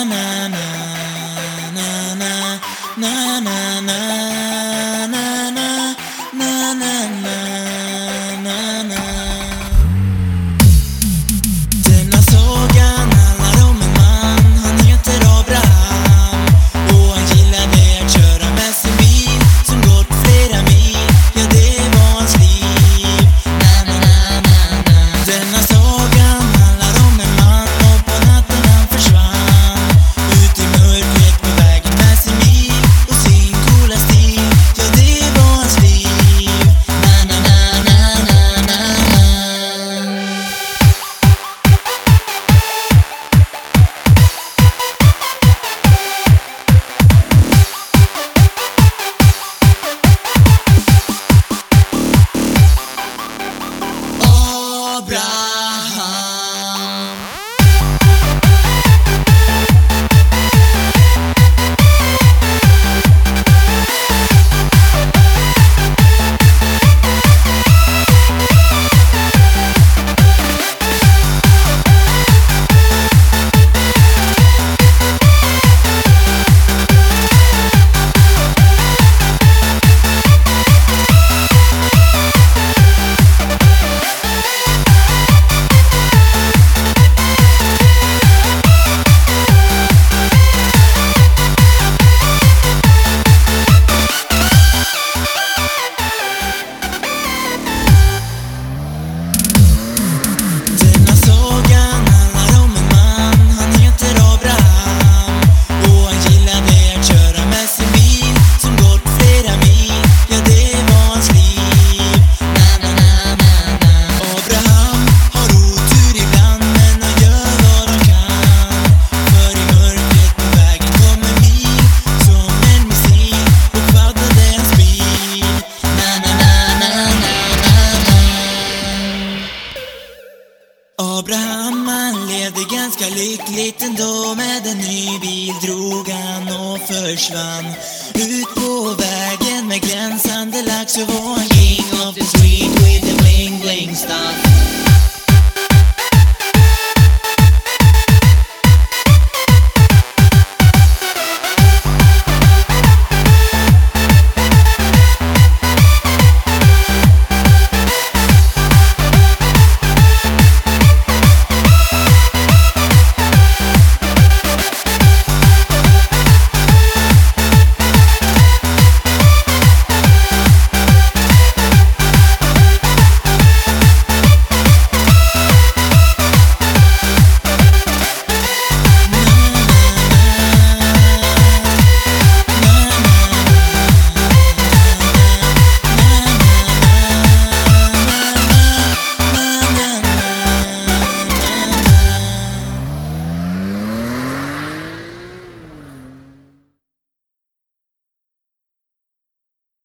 Denna sagan handlar om en man, han heter Abraham. Och han gillade att köra med sin bil som gått flera mil. Ja, det var hans liv. Denna sagan handlar om en man och på natten han försvann ut i mörkret på vägen med sin bil och sin coola stil. Ja, det var hans liv. Abraham. Denna sagan handlar om en man, han heter Abraham. Och han gillade att köra med sin bil som gått flera mil. Ja, det var hans liv. Abraham har otur ibland, men han gör vad han kan. För i mörkret på vägen kommer mil som en missil och kvaddade hans bil. Abraham han levde ganska lyckligt ändå. Med en ny bil drog han och försvann ut på vägen med glänsande lax. Så var han king of the street with the bling bling stuff.